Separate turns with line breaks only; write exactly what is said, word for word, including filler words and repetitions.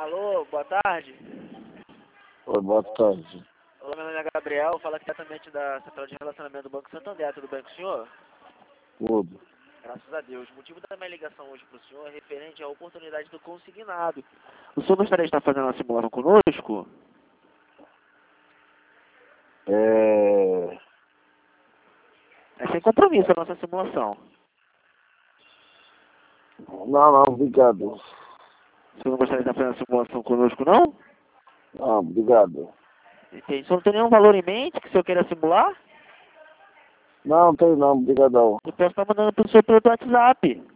Alô, boa tarde.
Oi, boa tarde.
Olá, meu nome é Gabriel, falo aqui diretamente da Central de Relacionamento do Banco Santander. Tudo bem com o senhor?
Tudo.
Graças a Deus. O motivo da minha ligação hoje para o senhor é referente à oportunidade do consignado. O senhor gostaria de estar fazendo uma simulação conosco?
É...
É sem compromisso a nossa simulação.
Não, não, obrigado.
O senhor não gostaria de estar fazendo uma simulação conosco, não?
Não, obrigado.
Entendi. O senhor não tem nenhum valor em mente que o senhor queira simular?
Não, tem não, obrigadão.
Eu posso estar mandando para o senhor pelo WhatsApp.